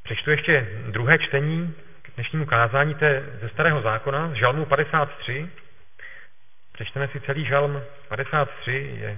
Přečtu ještě druhé čtení k dnešnímu kázání, to je ze Starého zákona, z Žalmu 53. Přečteme si celý Žalm 53.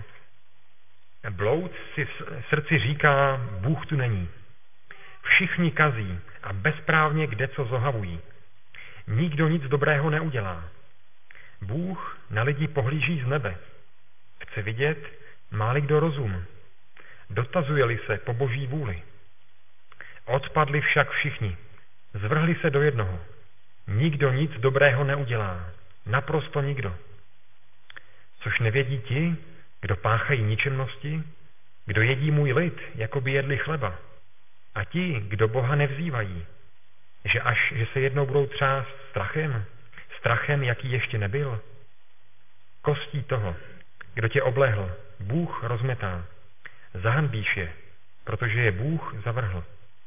Bloud si v srdci říká, Bůh tu není. Všichni kazí a bezprávně kdeco zohavují. Nikdo nic dobrého neudělá. Bůh na lidi pohlíží z nebe. Chce vidět, má-li kdo rozum. Dotazuje-li se po boží vůli. Odpadli však všichni. Zvrhli se do jednoho. Nikdo nic dobrého neudělá. Naprosto nikdo. Což nevědí ti, kdo páchají ničemnosti, kdo jedí můj lid, jako by jedli chleba. A ti, kdo Boha nevzývají, že se jednou budou třást strachem, jaký ještě nebyl. Kostí toho, kdo tě oblehl, Bůh rozmetá. Zahanbíš je, protože je Bůh zavrhl.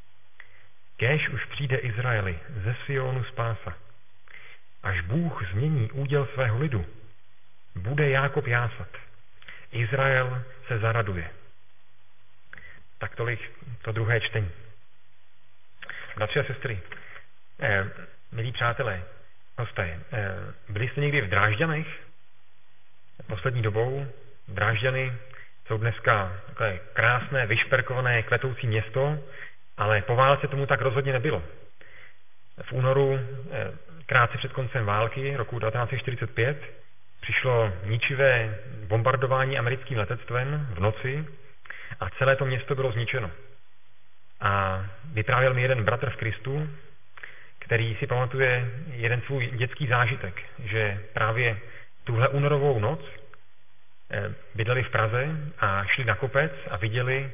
Kéž už přijde Izraeli ze Sionu spása. Až Bůh změní úděl svého lidu, bude Jákob jásat. Izrael se zaraduje. Tak tolik to druhé čtení. Bratři a sestry, milí přátelé, hosté, byli jste někdy v Drážďanech? Poslední dobou Drážďany jsou dneska takové krásné, vyšperkované, kvetoucí město, ale po válce tomu tak rozhodně nebylo. V únoru, krátce před koncem války, roku 1945, přišlo ničivé bombardování americkým letectvem v noci a celé to město bylo zničeno. A vyprávěl mi jeden bratr v Kristu, který si pamatuje jeden svůj dětský zážitek, že právě tuhle únorovou noc bydleli v Praze a šli na kopec a viděli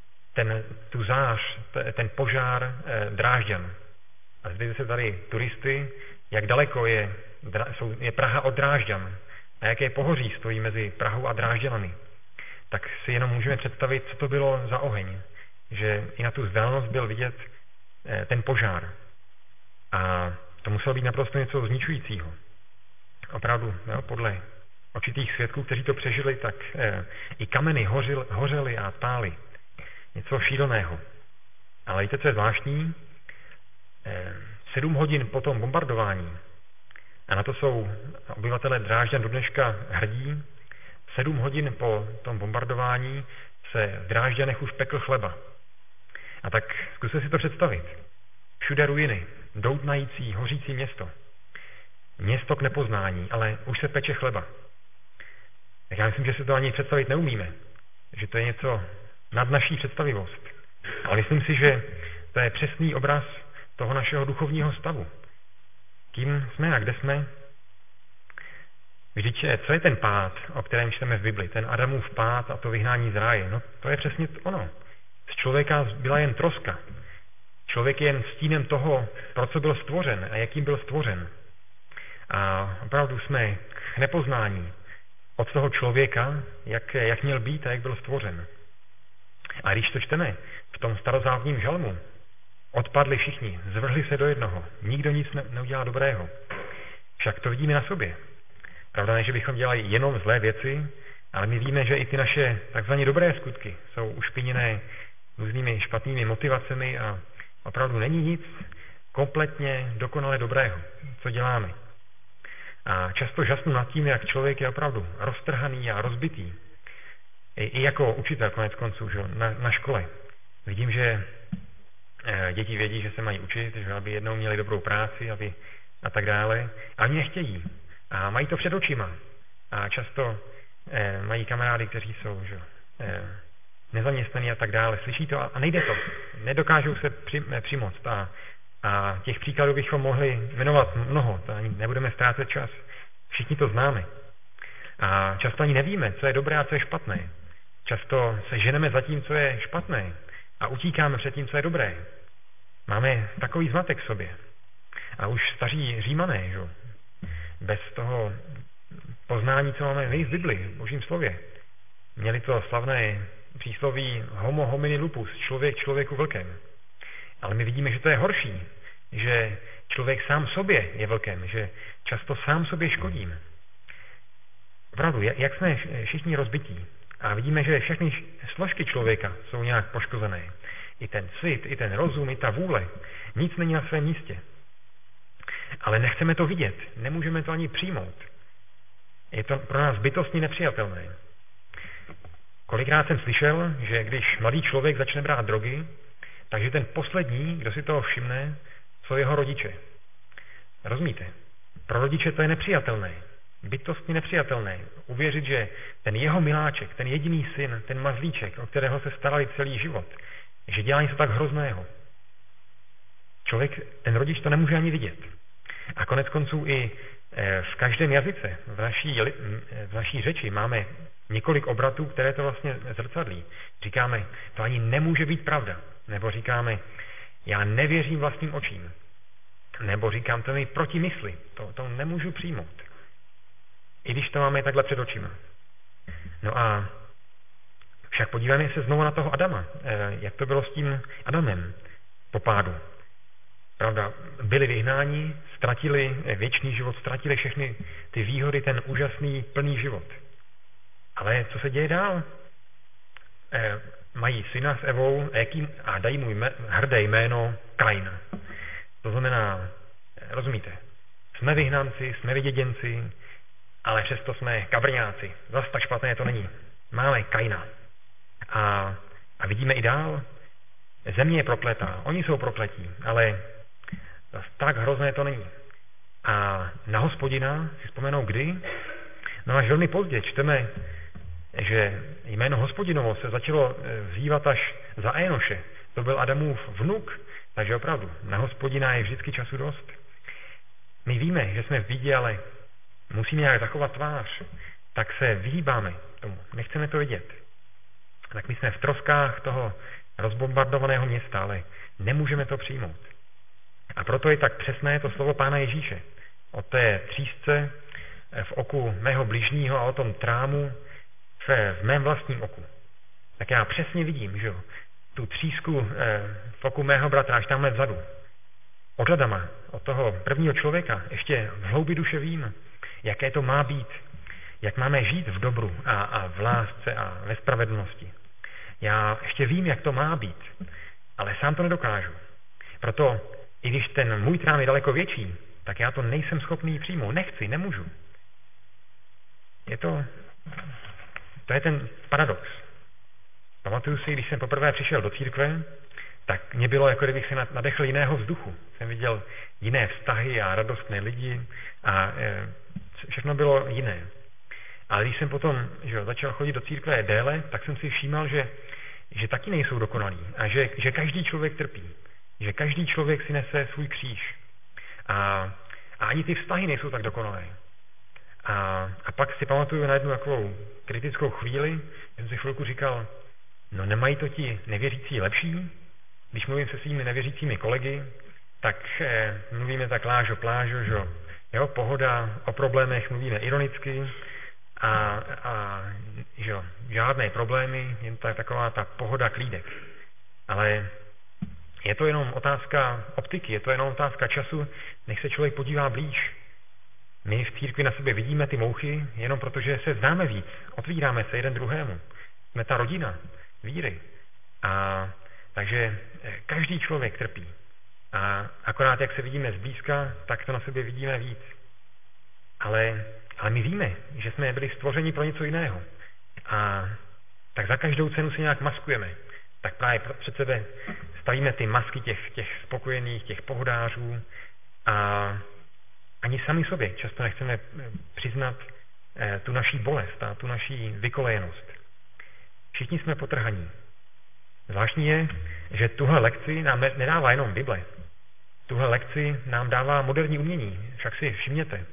tu zář, ten požár Drážďan. A zde se tady turisty, jak daleko je Praha od Drážďan a jaké pohoří stojí mezi Prahou a Drážďanami. Tak si jenom můžeme představit, co to bylo za oheň. Že i na tu vzdálenost byl vidět ten požár. A to muselo být naprosto něco zničujícího. Opravdu, podle očitých svědků, kteří to přežili, tak i kameny hořely a pály. Něco šíleného. Ale víte, co je zvláštní? 7 hodin po tom bombardování, a na to jsou obyvatelé Drážďan do dneška hrdí, 7 hodin po tom bombardování se v Drážďanech už pekl chleba. A tak zkuste si to představit. Všude ruiny, doutnající, hořící město. Město k nepoznání, ale už se peče chleba. Tak já myslím, že si to ani představit neumíme. Že to je něco nad naší představivost. Ale myslím si, že to je přesný obraz toho našeho duchovního stavu. Kým jsme a kde jsme? Vždyť, co je ten pád, o kterém čteme v Bibli? Ten Adamův pád a to vyhnání z ráje. No, to je přesně ono. Z člověka byla jen troska. Člověk je jen stínem toho, pro co byl stvořen a jakým byl stvořen. A opravdu jsme k nepoznání od toho člověka, jak měl být a jak byl stvořen. A když to čteme v tom starozákonním žalmu, odpadli všichni, zvrhli se do jednoho, nikdo nic neudělá dobrého. Však to vidíme na sobě. Pravda je, že bychom dělali jenom zlé věci, ale my víme, že i ty naše takzvané dobré skutky jsou ušpiněné různými špatnými motivacemi a opravdu není nic kompletně dokonale dobrého, co děláme. A často žasnu nad tím, jak člověk je opravdu roztrhaný a rozbitý. I jako učitel konec konců, že na škole. Vidím, že děti vědí, že se mají učit, že aby jednou měli dobrou práci a tak dále. A oni nechtějí. A mají to před očima. A často mají kamarády, kteří jsou nezaměstnaní a tak dále. Slyší to a nejde to. Nedokážou se přimoct. A těch příkladů bychom mohli jmenovat mnoho. To ani nebudeme ztrácet čas. Všichni to známe. A často ani nevíme, co je dobré a co je špatné. Často se ženeme za tím, co je špatné a utíkáme před tím, co je dobré. Máme takový zmatek v sobě. A už staří Římané, že? Bez toho poznání, co máme v Bibli, v Božím slově, měli to slavné přísloví homo homini lupus, člověk člověku vlkem. Ale my vidíme, že to je horší, že člověk sám sobě je vlkem, že často sám sobě škodím. Opravdu, jak jsme všichni rozbití a vidíme, že všechny složky člověka jsou nějak poškozené. i ten cit, i ten rozum, i ta vůle. Nic není na svém místě. Ale nechceme to vidět, nemůžeme to ani přijmout. Je to pro nás bytostně nepřijatelné. Kolikrát jsem slyšel, že když mladý člověk začne brát drogy, takže ten poslední, kdo si toho všimne, jsou jeho rodiče. Rozumíte? Pro rodiče to je nepřijatelné. Bytostně nepřijatelné. Uvěřit, že ten jeho miláček, ten jediný syn, ten mazlíček, o kterého se starali celý život, že dělá něco tak hrozného. Ten rodič to nemůže ani vidět. A konec konců i v každém jazyce, v naší řeči máme několik obratů, které to vlastně zrcadlí. Říkáme, to ani nemůže být pravda. Nebo říkáme, já nevěřím vlastním očím. Nebo říkám, to mi proti mysli. To nemůžu přijmout. I když to máme takhle před očima. No a však podíváme se znovu na toho Adama. Jak to bylo s tím Adamem po pádu. Pravda, byli vyhnáni, ztratili věčný život, ztratili všechny ty výhody, ten úžasný plný život. Ale co se děje dál? Mají syna s Evou a dají mu hrdé jméno Kain. To znamená, rozumíte, jsme vyhnanci, jsme vyděděnci, ale přesto jsme kabrňáci. Zas tak špatné to není. Máme Kaina. A vidíme i dál, země je prokletá, oni jsou prokletí, ale zas tak hrozné to není. A na Hospodina si vzpomenou kdy? No až velmi pozdě čteme, že jméno Hospodinovo se začalo vzývat až za Énoše. To byl Adamův vnuk, takže opravdu na Hospodina je vždycky času dost. My víme, že jsme v bídě, ale musíme nějak zachovat tvář, tak se vyhýbáme tomu, nechceme to vidět. Tak my jsme v troskách toho rozbombardovaného města, ale nemůžeme to přijmout. A proto je tak přesné to slovo Pána Ježíše o té třísce v oku mého bližního a o tom trámu v mém vlastním oku. Tak já přesně vidím, že jo, tu třísku v oku mého bratra až tamhle vzadu. Od Adama, od toho prvního člověka, ještě v hloubi duše vím, jaké to má být, jak máme žít v dobru a v lásce a ve spravedlnosti. Já ještě vím, jak to má být, ale sám to nedokážu. Proto, i když ten můj trám je daleko větší, tak já to nejsem schopný přijmout. Nechci, nemůžu. To je ten paradox. Pamatuju si, když jsem poprvé přišel do církve, tak mě bylo, jako kdybych se nadechl jiného vzduchu. Jsem viděl jiné vztahy a radostné lidi a všechno bylo jiné. Ale když jsem potom začal chodit do církve déle, tak jsem si všímal, že taky nejsou dokonalí a že každý člověk trpí. Že každý člověk si nese svůj kříž. A ani ty vztahy nejsou tak dokonalé. A pak si pamatuju na jednu takovou kritickou chvíli, že jsem si chvilku říkal, no nemají to ti nevěřící lepší? Když mluvím se svými nevěřícími kolegy, tak mluvíme tak lážo plážo, že jo, pohoda, o problémech mluvíme ironicky a že žádné problémy, jen taková ta pohoda klídek. Ale je to jenom otázka optiky, je to jenom otázka času, než se člověk podívá blíž. My v církvi na sebe vidíme ty mouchy, jenom protože se známe víc, otvíráme se jeden druhému. Jsme ta rodina víry. Takže každý člověk trpí. A akorát, jak se vidíme zblízka, tak to na sebe vidíme víc. Ale my víme, že jsme byli stvořeni pro něco jiného. A tak za každou cenu se nějak maskujeme. Tak právě před sebe stavíme ty masky těch spokojených, těch pohodářů a ani sami sobě často nechceme přiznat tu naší bolest a tu naší vykolejenost. Všichni jsme potrhaní. Zvláštní je, že tuhle lekci nám nedává jenom Bible. Tuhle lekci nám dává moderní umění. Však si všimněte.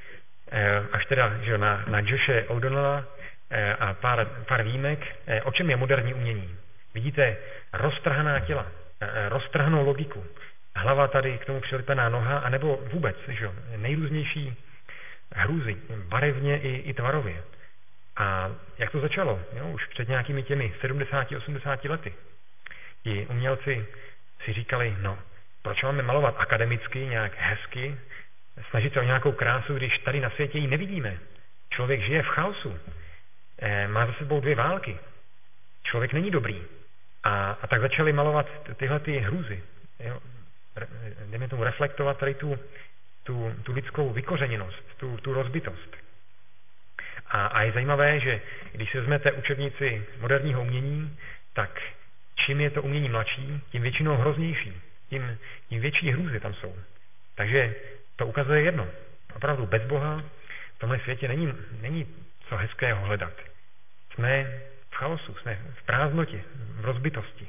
Až teda že na Joshe O'Donnella a pár výjimek, o čem je moderní umění. Vidíte roztrhaná těla, roztrhanou logiku. Hlava tady k tomu přilepená noha, anebo vůbec že nejrůznější hrůzy, barevně i tvarově. A jak to začalo? Jo, už před nějakými těmi 70-80 lety. Ti umělci si říkali, no, proč máme malovat akademicky, nějak hezky, snažit se o nějakou krásu, když tady na světě ji nevidíme. Člověk žije v chaosu. Má za sebou 2 války. Člověk není dobrý. A tak začali malovat tyhle ty hrůzy. Jo? Jdeme tomu reflektovat tady tu lidskou vykořeněnost, tu rozbitost. A je zajímavé, že když si vezmete učebnici moderního umění, tak čím je to umění mladší, tím většinou hroznější, tím větší hrůzy tam jsou. Takže to ukazuje jedno. Opravdu bez Boha v tomhle světě není co hezkého hledat. Jsme v chaosu, jsme v prázdnotě, v rozbitosti.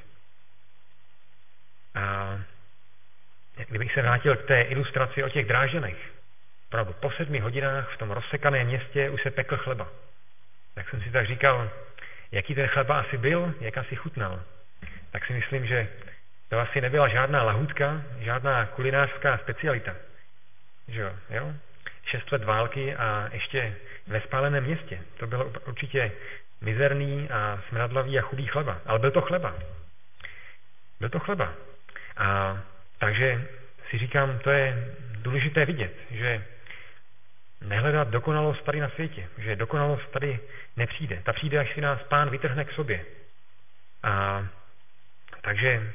A kdybych se vrátil k té ilustraci o těch Drážďanech, opravdu po 7 hodinách v tom rozsekaném městě už se pekl chleba. Tak jsem si tak říkal, jaký ten chleba asi byl, jak asi chutnal. Tak si myslím, že to asi nebyla žádná lahůdka, žádná kulinářská specialita. Že jo? 6 let války a ještě ve spáleném městě. To bylo určitě mizerný a smradlavý a chudý chleba. Ale byl to chleba. Byl to chleba. A takže si říkám, to je důležité vidět, že nehledat dokonalost tady na světě, že dokonalost tady nepřijde. Ta přijde, až si nás Pán vytrhne k sobě. A takže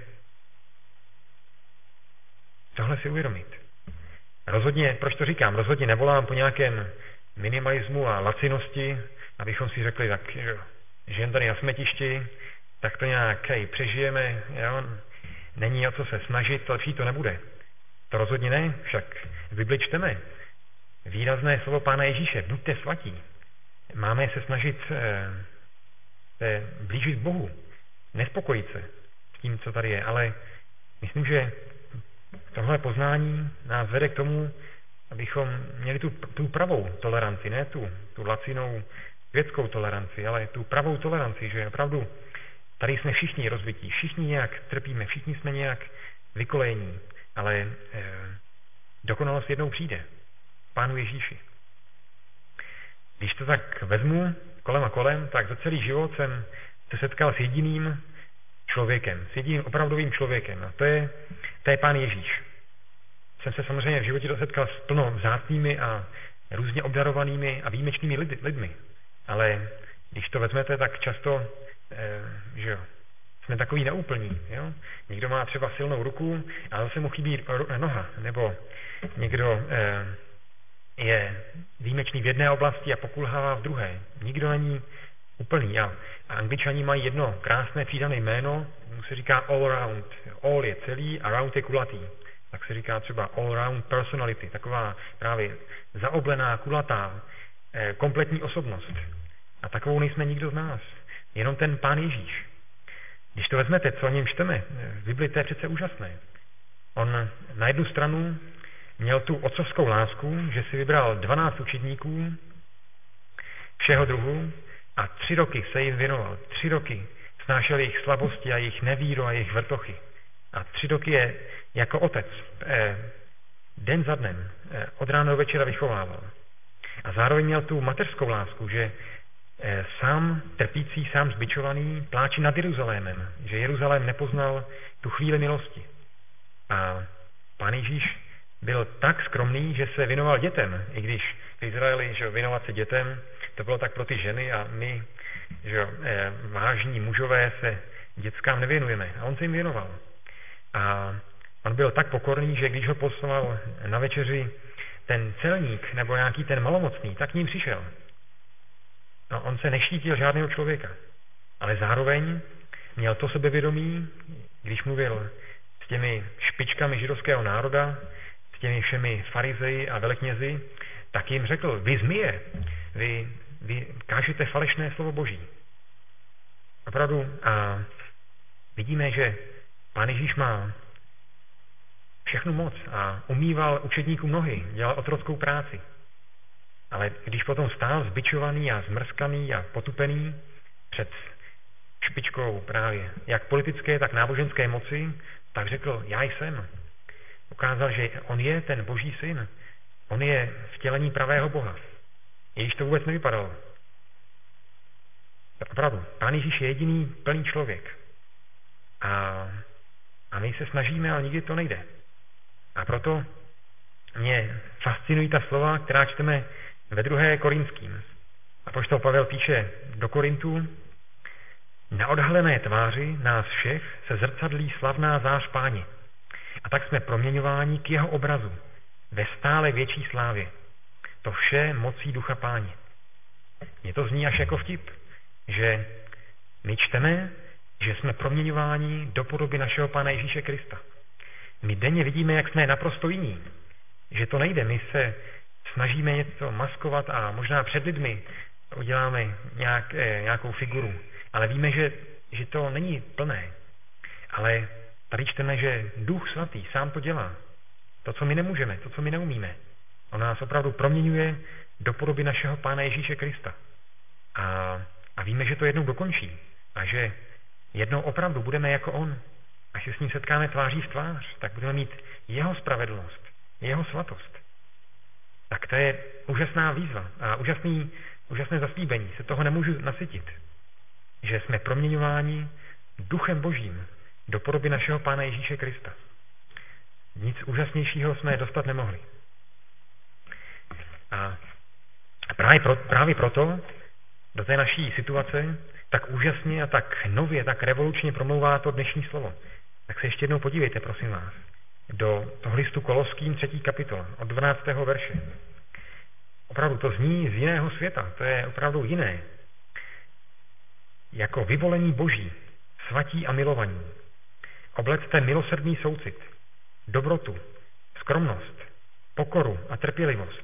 tohle si uvědomit. Rozhodně, proč to říkám, rozhodně nevolám po nějakém minimalismu a lacinosti, abychom si řekli, tak žijeme tady na smetišti, tak to nějak přežijeme, jo? Není o co se snažit, lepší to nebude. To rozhodně ne, však v Bibli čteme výrazné slovo Pána Ježíše, buďte svatí. Máme se snažit blížit k Bohu, nespokojit se s tím, co tady je, ale myslím, že tohle poznání nás vede k tomu, abychom měli tu pravou toleranci, ne tu lacinou vědeckou toleranci, ale tu pravou toleranci, že opravdu tady jsme všichni rozbití, všichni nějak trpíme, všichni jsme nějak vykolejení, ale dokonalost jednou přijde. Pánu Ježíši. Když to tak vezmu kolem a kolem, tak za celý život jsem se setkal s jediným člověkem, s jediným opravdovým člověkem. A to je Pán Ježíš. Jsem se samozřejmě v životě setkal s plno vzácnými a různě obdarovanými a výjimečnými lidmi. Ale když to vezmete, tak často že jo, jsme takový neúplní. Jo? Někdo má třeba silnou ruku a zase mu chybí noha. Nebo někdo je výjimečný v jedné oblasti a pokulhává v druhé. Nikdo není úplný. A Angličani mají jedno krásné přídané jméno, mu se říká all around. All je celý a round je kulatý. Tak se říká třeba all round personality. Taková právě zaoblená, kulatá, kompletní osobnost. A takovou nejsme nikdo z nás. Jenom ten Pán Ježíš. Když to vezmete, co o něm čteme, v Bibli to je přece úžasné. On na jednu stranu měl tu otcovskou lásku, že si vybral 12 učedníků všeho druhu a 3 roky se jim věnoval. 3 roky snášel jejich slabosti a jejich nevíru a jejich vrtochy. A 3 roky je jako otec den za dnem od rána do večera vychovával. A zároveň měl tu mateřskou lásku, že sám trpící, sám zbičovaný pláče nad Jeruzalémem, že Jeruzalém nepoznal tu chvíli milosti. A Pán Ježíš byl tak skromný, že se věnoval dětem, i když v Izraeli, že věnovat se dětem, to bylo tak pro ty ženy a my, že vážní mužové se dětskám nevěnujeme. A on se jim věnoval. A on byl tak pokorný, že když ho poslal na večeři ten celník nebo nějaký ten malomocný, tak k ním přišel. No, on se neštítil žádného člověka, ale zároveň měl to sebevědomí, když mluvil s těmi špičkami židovského národa, s těmi všemi farizeji a veleknězi, tak jim řekl, vy zmije, vy kážete falešné slovo Boží. Opravdu a vidíme, že Pán Ježíš má všechnu moc a umýval učedníkům nohy, dělal otrockou práci. Ale když potom stál zbičovaný a zmrskaný a potupený před špičkou právě jak politické, tak náboženské moci, tak řekl, já jsem. Ukázal, že on je ten Boží syn. On je vtělení pravého Boha. I když to vůbec nevypadalo. Opravdu, Pán Ježíš je jediný plný člověk. A my se snažíme, ale nikdy to nejde. A proto mě fascinují ta slova, která čteme ve 2. Korinským. Apoštol Pavel píše do Korintů, Na odhalené tváři nás všech se zrcadlí slavná zář Páně. A tak jsme proměňováni k jeho obrazu ve stále větší slávě. To vše mocí Ducha Páně. Mně to zní až jako vtip, že my čteme, že jsme proměňováni do podoby našeho Pána Ježíše Krista. My denně vidíme, jak jsme naprosto jiní. Že to nejde, my se snažíme něco maskovat a možná před lidmi uděláme nějakou figuru. Ale víme, že to není plné. Ale tady čteme, že Duch Svatý sám to dělá. To, co my nemůžeme, to, co my neumíme. On nás opravdu proměňuje do podoby našeho Pána Ježíše Krista. A víme, že to jednou dokončí. A že jednou opravdu budeme jako on. Až se s ním setkáme tváří v tvář, tak budeme mít jeho spravedlnost, jeho svatost. Tak to je úžasná výzva a úžasné zaslíbení. Se toho nemůžu nasytit. Že jsme proměňováni Duchem Božím do podoby našeho Pána Ježíše Krista. Nic úžasnějšího jsme dostat nemohli. A právě proto do té naší situace tak úžasně a tak nově, tak revolučně promlouvá to dnešní slovo. Tak se ještě jednou podívejte, prosím vás, do toho listu Koloským 3. kapitola, od 12. verše. Opravdu to zní z jiného světa, to je opravdu jiné. Jako vyvolení Boží, svatí a milovaní, oblecte milosrdný soucit, dobrotu, skromnost, pokoru a trpělivost.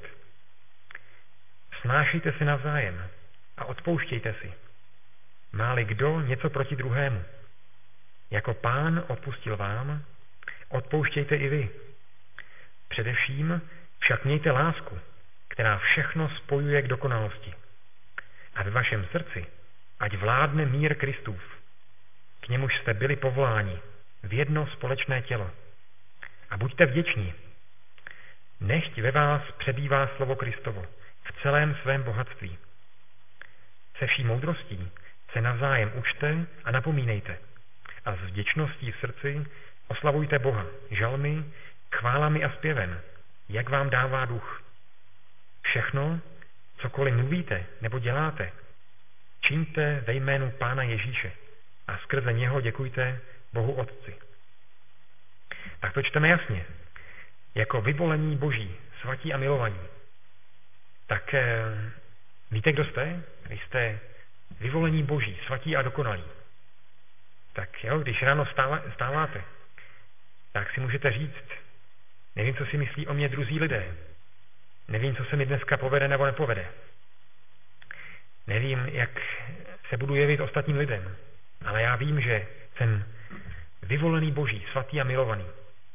Snášejte si navzájem a odpouštějte si. Má-li kdo něco proti druhému. Jako Pán odpustil vám, odpouštějte i vy. Především však mějte lásku, která všechno spojuje k dokonalosti. A ve vašem srdci ať vládne mír Kristův. K němuž jste byli povoláni v jedno společné tělo. A buďte vděční. Nechť ve vás přebývá slovo Kristovo v celém svém bohatství. Se vší moudrostí se navzájem učte a napomínejte. A s vděčností v srdci oslavujte Boha žalmy, chválami a zpěvem, jak vám dává duch. Všechno, cokoliv mluvíte nebo děláte, čiňte ve jménu Pána Ježíše a skrze něho děkujte Bohu Otci. Tak to čteme jasně. Jako vyvolení Boží, svatí a milovaní. Tak víte, kdo jste? Vy jste vyvolení Boží, svatí a dokonalí. Tak jo, když ráno stáváte, tak si můžete říct, nevím, co si myslí o mě druzí lidé. Nevím, co se mi dneska povede nebo nepovede. Nevím, jak se budu jevit ostatním lidem. Ale já vím, že jsem vyvolený Boží, svatý a milovaný.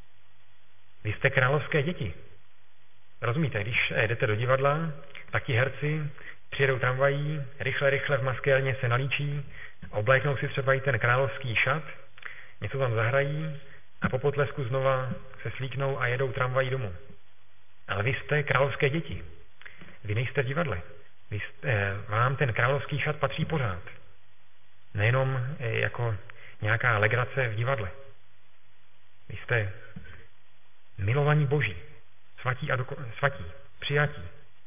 Vy jste královské děti. Rozumíte, když jdete do divadla, tak ti herci přijedou tramvají, rychle v maskérně se nalíčí, obléknou si třeba i ten královský šat, něco tam zahrají a po potlesku znova se slíknou a jedou tramvají domů. Ale vy jste královské děti. Vy nejste v divadle. Vám ten královský šat patří pořád. Nejenom jako nějaká legrace v divadle. Vy jste milovaní Boží, svatí, přijatí.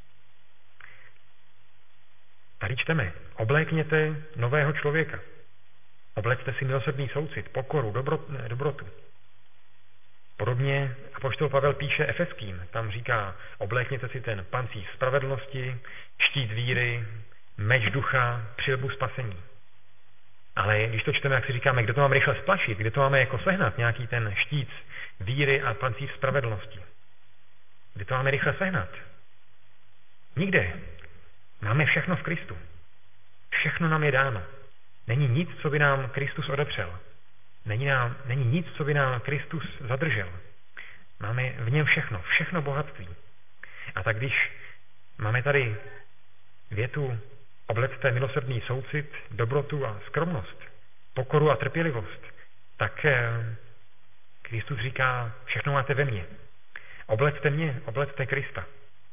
Tady čteme, oblékněte nového člověka. Oblecte si milosrdný soucit, pokoru, dobrotu. Podobně apoštol Pavel píše Efeským, tam říká, oblékněte si ten pancíř spravedlnosti, štít víry, meč ducha, přilbu spasení. Ale když to čteme, jak si říkáme, kde to máme rychle splašit, kde to máme jako sehnat, nějaký ten štít víry a pancíř spravedlnosti. Kde to máme rychle sehnat? Nikde. Máme všechno v Kristu. Všechno nám je dáno. Není nic, co by nám Kristus odepřel. Není nic, co by nám Kristus zadržel. Máme v něm všechno bohatství. A tak když máme tady větu oblecte milosrdný soucit, dobrotu a skromnost, pokoru a trpělivost, tak Kristus říká, všechno máte ve mně. Oblecte mě, oblecte Krista.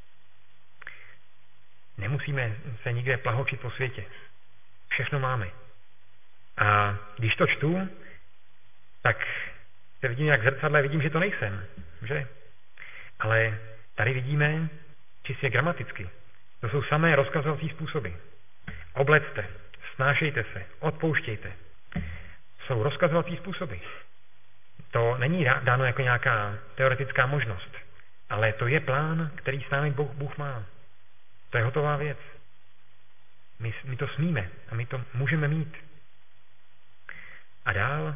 Nemusíme se nikde plahočit po světě. Všechno máme. A když to čtu, tak se vidím jak v zrcadle, vidím, že to nejsem. Že? Ale tady vidíme čistě gramaticky. To jsou samé rozkazovací způsoby. Oblecte snášejte se, odpouštějte. Jsou rozkazovací způsoby. To není dáno jako nějaká teoretická možnost, ale to je plán, který s námi Bůh má. To je hotová věc. My to smíme a my to můžeme mít. A dál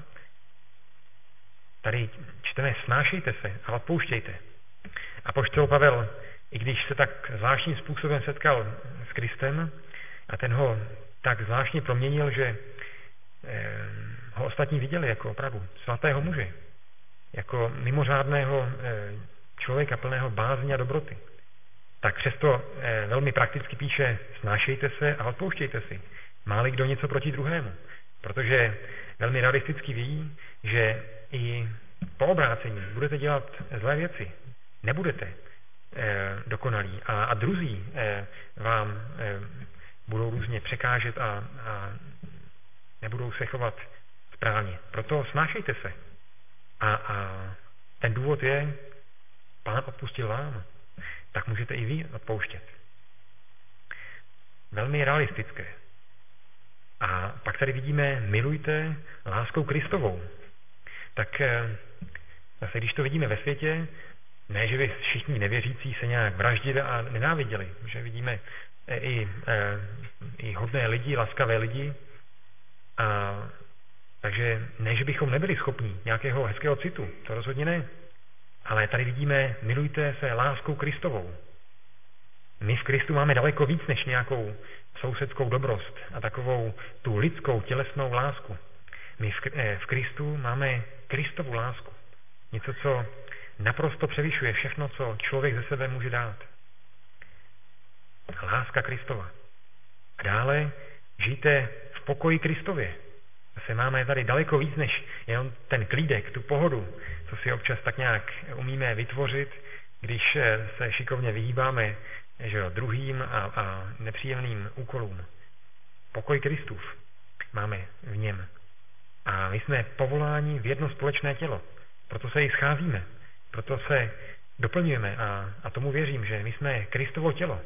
tady čteme snášejte se a odpouštějte. Apoštol Pavel, i když se tak zvláštním způsobem setkal s Kristem a ten ho tak zvláštně proměnil, že ho ostatní viděli jako opravdu svatého muže, jako mimořádného člověka plného bázně a dobroty, tak přesto velmi prakticky píše snášejte se a odpouštějte si. Má-li kdo něco proti druhému. Protože velmi realisticky ví, že i po obrácení budete dělat zlé věci. Nebudete dokonalí. A druzí vám budou různě překážet a nebudou se chovat správně. Proto snášejte se. A ten důvod je, Pán odpustil vám, tak můžete i vy odpouštět. Velmi realistické. A pak tady vidíme, milujte láskou Kristovou. Tak zase, když to vidíme ve světě, ne, že by všichni nevěřící se nějak vraždili a nenáviděli, že vidíme i hodné lidi, laskavé lidi, takže ne, že bychom nebyli schopni nějakého hezkého citu, to rozhodně ne. Ale tady vidíme, milujte se láskou Kristovou. My v Kristu máme daleko víc než nějakou sousedskou dobrost a takovou tu lidskou tělesnou lásku. My v Kristu máme Kristovu lásku. Něco, co naprosto převyšuje všechno, co člověk ze sebe může dát. Láska Kristova. A dále žijte v pokoji Kristově. Zase máme tady daleko víc než jenom ten klídek, tu pohodu, co si občas tak nějak umíme vytvořit, když se šikovně vyhýbáme druhým a nepříjemným úkolům. Pokoj Kristův máme v něm. A my jsme povoláni v jedno společné tělo. Proto se i scházíme. Proto se doplňujeme a tomu věřím, že my jsme Kristovo tělo.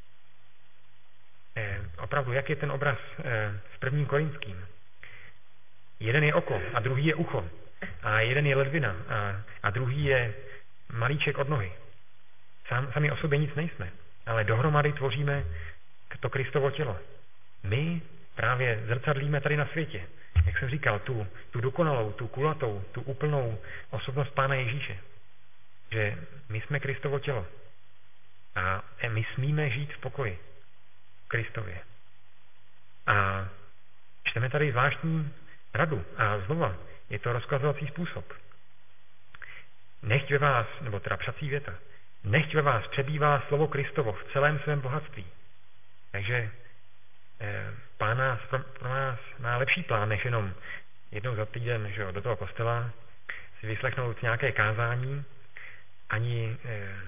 Opravdu, jak je ten obraz v 1. Korinským? Jeden je oko a druhý je ucho. A jeden je ledvina a druhý je malíček od nohy. Sami o sobě nic nejsme, ale dohromady tvoříme to Kristovo tělo. My právě zrcadlíme tady na světě. Jak jsem říkal, tu dokonalou, tu kulatou, tu úplnou osobnost Pána Ježíše. Že my jsme Kristovo tělo. A my smíme žít v pokoji Kristově. A čteme tady zvláštní radu. A znova, je to rozkazovací způsob. Nechť ve vás, nebo teda přací věta, nechť ve vás přebývá slovo Kristovo v celém svém bohatství. Takže Pán pro nás má lepší plán, než jenom jednou za týden, že do toho kostela si vyslechnout nějaké kázání, ani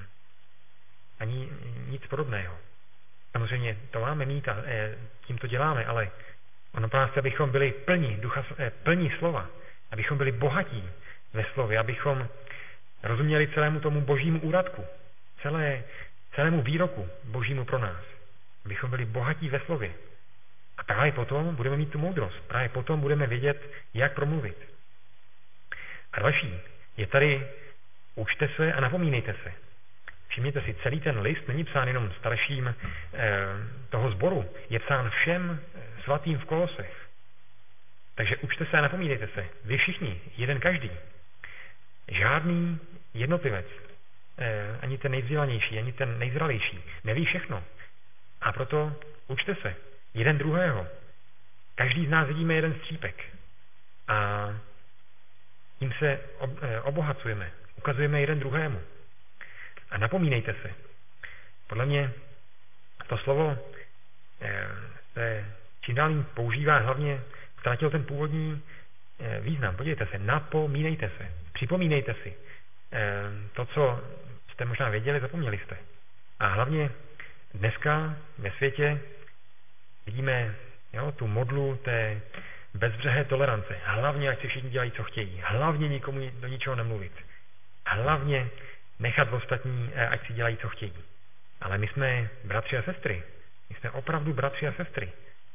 nic podobného. Samozřejmě to máme mít a tím to děláme, ale ono pro nás, abychom byli plní slova, abychom byli bohatí ve slově, abychom rozuměli celému tomu božímu úradku, celému výroku božímu pro nás, abychom byli bohatí ve slově. A právě potom budeme mít tu moudrost, právě potom budeme vědět, jak promluvit. A další, je tady učte se a napomínejte se. Všimněte si, celý ten list není psán jenom starším toho sboru, je psán všem svatým v Kolosech. Takže učte se a napomínejte se. Vy všichni, jeden každý. Žádný jednotlivec, ani ten nejvzdělanější, ani ten nejzralejší, neví všechno. A proto učte se jeden druhého. Každý z nás vidíme jeden střípek. A tím se obohacujeme, ukazujeme jeden druhému. A napomínejte se. Podle mě to slovo se čím dál používá, hlavně ztratil ten původní význam. Podívejte se, napomínejte se. Připomínejte si. To, co jste možná věděli, zapomněli jste. A hlavně dneska ve světě vidíme tu modlu té bezbřehé tolerance. Hlavně, ať si všichni dělají, co chtějí. Hlavně nikomu do ničeho nemluvit. Hlavně nechat ostatní, ať si dělají, co chtějí. Ale my jsme bratři a sestry. My jsme opravdu bratři a sestry.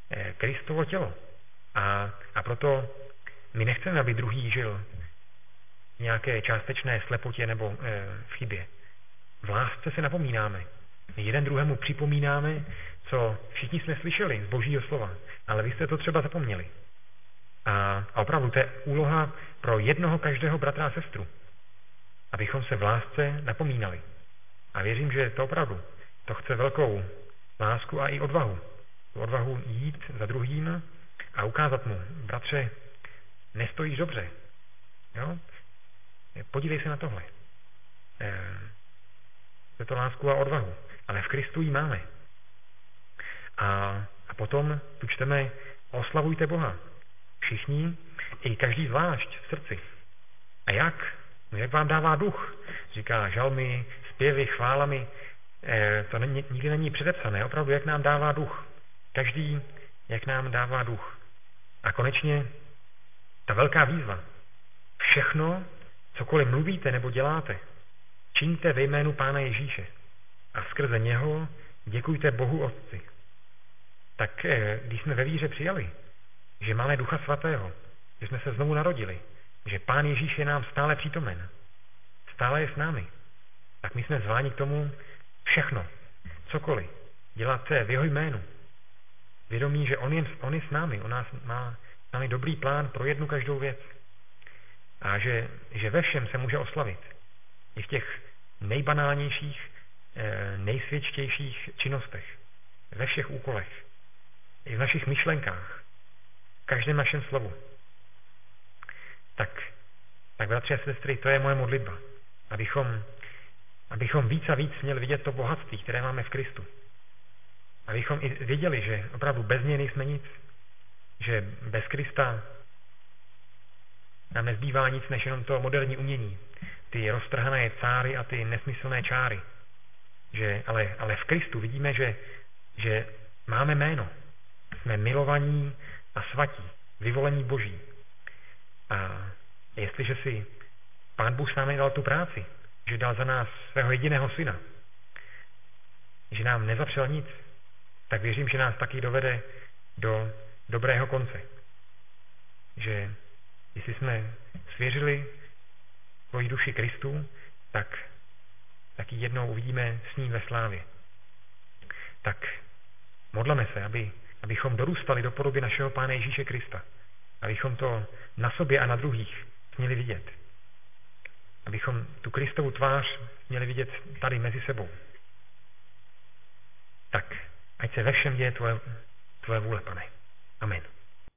Kristovo tělo. A proto my nechceme, aby druhý žil v nějaké částečné slepotě nebo v chybě. V lásce se napomínáme. Jeden druhému připomínáme, co všichni jsme slyšeli z Božího slova, ale vy jste to třeba zapomněli. A opravdu to je úloha pro jednoho každého bratra a sestru, abychom se v lásce napomínali. A věřím, že to opravdu, to chce velkou lásku a i odvahu. Tu odvahu jít za druhým a ukázat mu, bratře, nestojíš dobře. Jo? Podívej se na tohle. Je to lásku a odvahu. Ale v Kristu ji máme. A potom tu čteme, oslavujte Boha. Všichni, i každý zvlášť v srdci. A jak? No jak vám dává duch? Říká žalmy, zpěvy, chválami. To nikdy není předepsané. Opravdu, jak nám dává duch. Každý, jak nám dává duch. A konečně ta velká výzva. Všechno, cokoliv mluvíte nebo děláte, čiňte ve jménu Pána Ježíše. A skrze něho děkujte Bohu Otci. Tak když jsme ve víře přijali, že máme Ducha Svatého, že jsme se znovu narodili, že Pán Ježíš je nám stále přítomen, stále je s námi, tak my jsme zváni k tomu všechno, cokoliv, dělat v jeho jménu. Vědomí, že on je s námi, on má s námi dobrý plán pro jednu každou věc. A že ve všem se může oslavit. I v těch nejbanálnějších, nejsvědčtějších činnostech, ve všech úkolech, i v našich myšlenkách, v každém našem slovu. Tak bratři a sestry, to je moje modlitba, abychom víc a víc měli vidět to bohatství, které máme v Kristu. Abychom i věděli, že opravdu bez něj nejsme nic, že bez Krista nám nezbývá nic, než jenom to moderní umění, ty roztrhané cáry a ty nesmyslné čáry. Ale v Kristu vidíme, že máme jméno. Jsme milovaní a svatí, vyvolení Boží. A jestliže si Pán Bůh s námi dal tu práci, že dal za nás svého jediného syna, že nám nezapřel nic, tak věřím, že nás taky dovede do dobrého konce. Že jestli jsme svěřili svoji duši Kristu, tak ji jednou uvidíme s ním ve slávě. Tak modleme se, abychom dorůstali do podoby našeho Pána Ježíše Krista. Abychom to na sobě a na druhých měli vidět. Abychom tu Kristovu tvář měli vidět tady mezi sebou. Tak, ať se ve všem děje tvoje vůle, Pane. Amen.